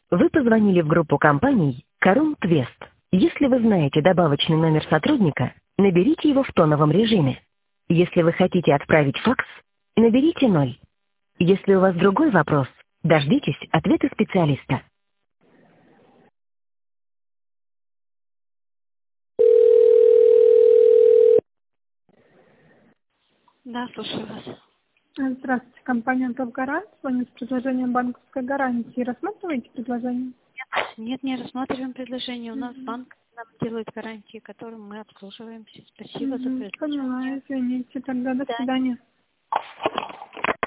Вы позвонили в группу компаний Карун Твест. Если вы знаете добавочный номер сотрудника, наберите его в тоновом режиме. Если вы хотите отправить факс, наберите 0. Если у вас другой вопрос, дождитесь ответа специалиста. Да, слушаю вас. Здравствуйте, компания «Топ-Гарант». Звоню с предложением банковской гарантии. Рассматриваете предложение? Нет, не рассматриваем предложение. У нас банк нам делает гарантии, которым мы обслуживаемся. Спасибо за предложение. Поняла, извините. Тогда до Да. свидания.